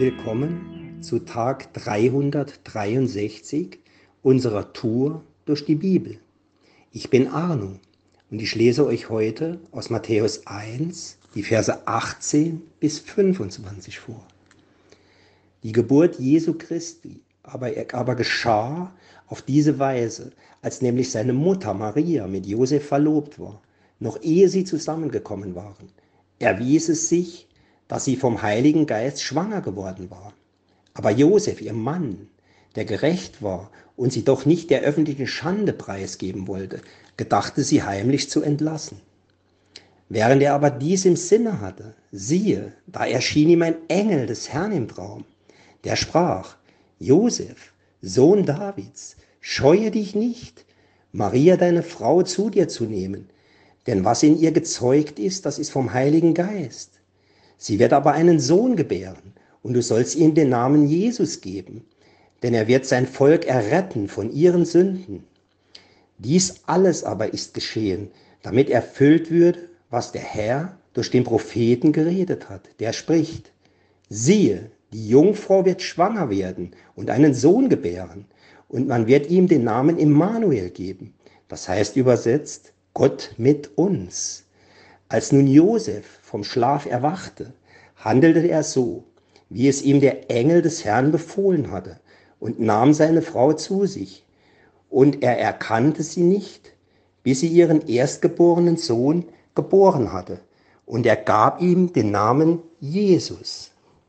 Willkommen zu Tag 363 unserer Tour durch die Bibel. Ich bin Arno und ich lese euch heute aus Matthäus 1 die Verse 18 bis 25 vor. Die Geburt Jesu Christi aber geschah auf diese Weise, als nämlich seine Mutter Maria mit Josef verlobt war, noch ehe sie zusammengekommen waren. Erwies es sich, dass sie vom Heiligen Geist schwanger geworden war. Aber Josef, ihr Mann, der gerecht war und sie doch nicht der öffentlichen Schande preisgeben wollte, gedachte sie heimlich zu entlassen. Während er aber dies im Sinne hatte, siehe, da erschien ihm ein Engel des Herrn im Traum, der sprach: Josef, Sohn Davids, scheue dich nicht, Maria deine Frau zu dir zu nehmen, denn was in ihr gezeugt ist, das ist vom Heiligen Geist. Sie wird aber einen Sohn gebären, und du sollst ihm den Namen Jesus geben, denn er wird sein Volk erretten von ihren Sünden. Dies alles aber ist geschehen, damit erfüllt wird, was der Herr durch den Propheten geredet hat, der spricht: Siehe, die Jungfrau wird schwanger werden und einen Sohn gebären, und man wird ihm den Namen Immanuel geben. Das heißt übersetzt, Gott mit uns. Als nun Josef vom Schlaf erwachte, handelte er so, wie es ihm der Engel des Herrn befohlen hatte, und nahm seine Frau zu sich. Und er erkannte sie nicht, bis sie ihren erstgeborenen Sohn geboren hatte. Und er gab ihm den Namen Jesus.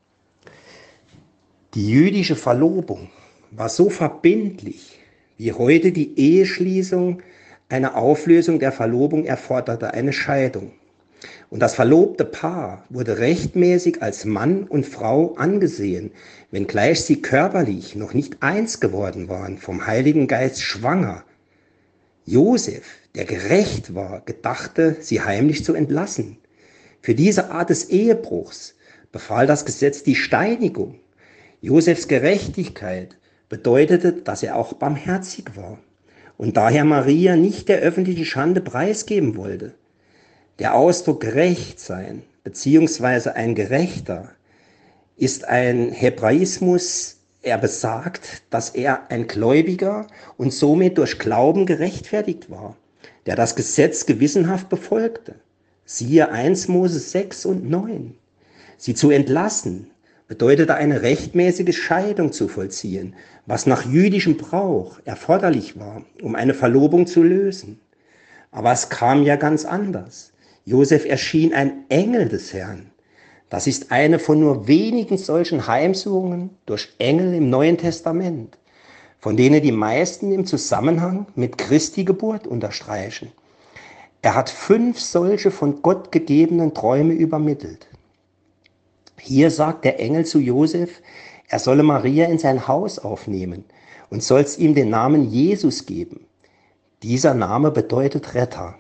Die jüdische Verlobung war so verbindlich, wie heute die Eheschließung eine Auflösung der Verlobung erforderte, eine Scheidung. Und das verlobte Paar wurde rechtmäßig als Mann und Frau angesehen, wenngleich sie körperlich noch nicht eins geworden waren, vom Heiligen Geist schwanger. Josef, der gerecht war, gedachte, sie heimlich zu entlassen. Für diese Art des Ehebruchs befahl das Gesetz die Steinigung. Josefs Gerechtigkeit bedeutete, dass er auch barmherzig war und daher Maria nicht der öffentlichen Schande preisgeben wollte. Der Ausdruck gerecht sein bzw. ein Gerechter ist ein Hebraismus. Er besagt, dass er ein Gläubiger und somit durch Glauben gerechtfertigt war, der das Gesetz gewissenhaft befolgte. Siehe 1 Mose 6 und 9. Sie zu entlassen bedeutete eine rechtmäßige Scheidung zu vollziehen, was nach jüdischem Brauch erforderlich war, um eine Verlobung zu lösen. Aber es kam ja ganz anders. Josef erschien ein Engel des Herrn. Das ist eine von nur wenigen solchen Heimsuchungen durch Engel im Neuen Testament, von denen die meisten im Zusammenhang mit Christi Geburt unterstreichen. Er hat 5 solche von Gott gegebenen Träume übermittelt. Hier sagt der Engel zu Josef, er solle Maria in sein Haus aufnehmen und soll ihm den Namen Jesus geben. Dieser Name bedeutet Retter.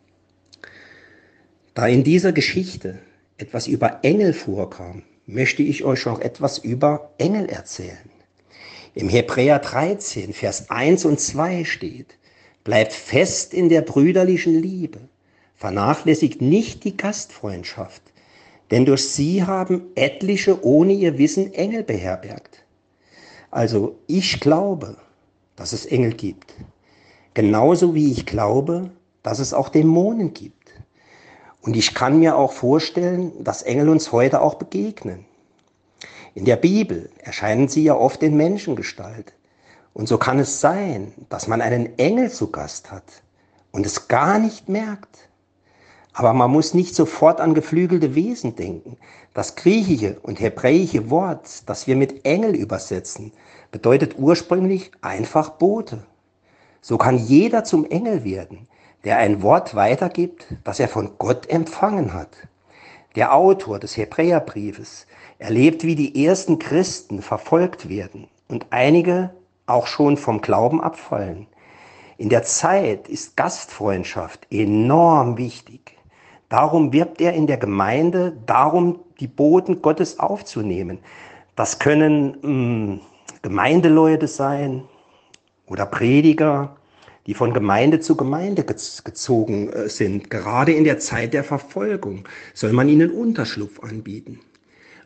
Da in dieser Geschichte etwas über Engel vorkam, möchte ich euch noch etwas über Engel erzählen. Im Hebräer 13, Vers 1 und 2 steht: Bleibt fest in der brüderlichen Liebe, vernachlässigt nicht die Gastfreundschaft, denn durch sie haben etliche ohne ihr Wissen Engel beherbergt. Also ich glaube, dass es Engel gibt, genauso wie ich glaube, dass es auch Dämonen gibt. Und ich kann mir auch vorstellen, dass Engel uns heute auch begegnen. In der Bibel erscheinen sie ja oft in Menschengestalt. Und so kann es sein, dass man einen Engel zu Gast hat und es gar nicht merkt. Aber man muss nicht sofort an geflügelte Wesen denken. Das griechische und hebräische Wort, das wir mit Engel übersetzen, bedeutet ursprünglich einfach Bote. So kann jeder zum Engel werden, der ein Wort weitergibt, das er von Gott empfangen hat. Der Autor des Hebräerbriefes erlebt, wie die ersten Christen verfolgt werden und einige auch schon vom Glauben abfallen. In der Zeit ist Gastfreundschaft enorm wichtig. Darum wirbt er in der Gemeinde darum, die Boten Gottes aufzunehmen. Das können Gemeindeleute sein oder Prediger, die von Gemeinde zu Gemeinde gezogen sind. Gerade in der Zeit der Verfolgung soll man ihnen Unterschlupf anbieten.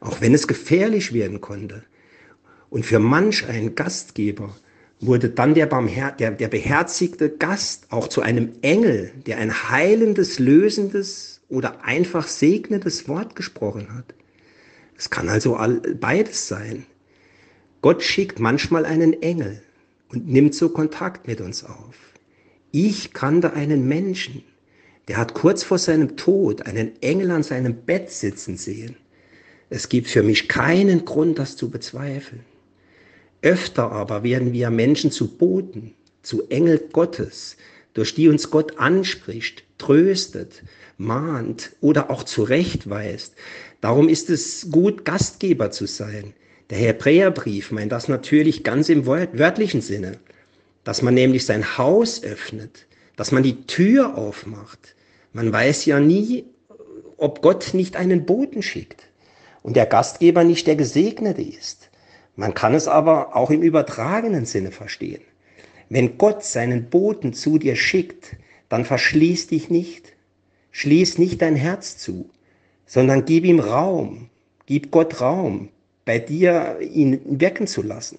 auch wenn es gefährlich werden konnte. Und für manch einen Gastgeber wurde dann der beherzigte Gast auch zu einem Engel, der ein heilendes, lösendes oder einfach segnendes Wort gesprochen hat. Es kann also beides sein. Gott schickt manchmal einen Engel und nimmt so Kontakt mit uns auf. Ich kannte einen Menschen, der hat kurz vor seinem Tod einen Engel an seinem Bett sitzen sehen. Es gibt für mich keinen Grund, das zu bezweifeln. Öfter aber werden wir Menschen zu Boten, zu Engel Gottes, durch die uns Gott anspricht, tröstet, mahnt oder auch zurechtweist. Darum ist es gut, Gastgeber zu sein. Der Hebräerbrief meint das natürlich ganz im wörtlichen Sinne, dass man nämlich sein Haus öffnet, dass man die Tür aufmacht. Man weiß ja nie, ob Gott nicht einen Boten schickt und der Gastgeber nicht der Gesegnete ist. Man kann es aber auch im übertragenen Sinne verstehen. Wenn Gott seinen Boten zu dir schickt, dann verschließ dich nicht, schließ nicht dein Herz zu, sondern gib ihm Raum, gib Gott Raum, bei dir ihn wirken zu lassen.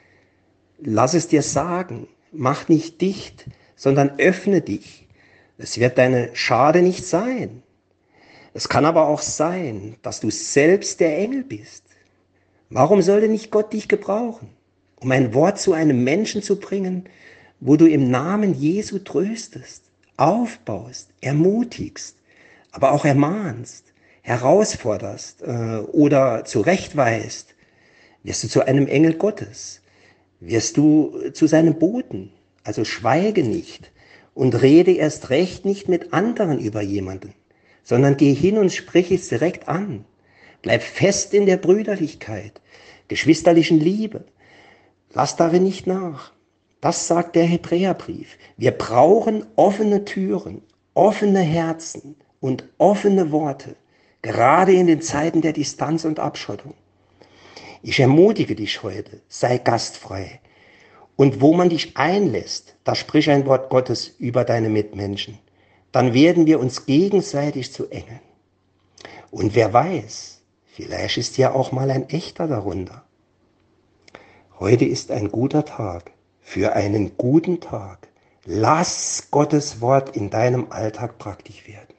Lass es dir sagen, mach nicht dicht, sondern öffne dich. Es wird deine Schade nicht sein. Es kann aber auch sein, dass du selbst der Engel bist. Warum sollte nicht Gott dich gebrauchen, um ein Wort zu einem Menschen zu bringen, wo du im Namen Jesu tröstest, aufbaust, ermutigst, aber auch ermahnst, herausforderst oder zurechtweist? Wirst du zu einem Engel Gottes, wirst du zu seinem Boten. Also schweige nicht und rede erst recht nicht mit anderen über jemanden, sondern geh hin und sprich es direkt an. Bleib fest in der Brüderlichkeit, geschwisterlichen Liebe. Lass darin nicht nach. Das sagt der Hebräerbrief. Wir brauchen offene Türen, offene Herzen und offene Worte, gerade in den Zeiten der Distanz und Abschottung. Ich ermutige dich heute, sei gastfrei. Und wo man dich einlässt, da sprich ein Wort Gottes über deine Mitmenschen. Dann werden wir uns gegenseitig zu Engeln. Und wer weiß, vielleicht ist ja auch mal ein echter darunter. Heute ist ein guter Tag für einen guten Tag. Lass Gottes Wort in deinem Alltag praktisch werden.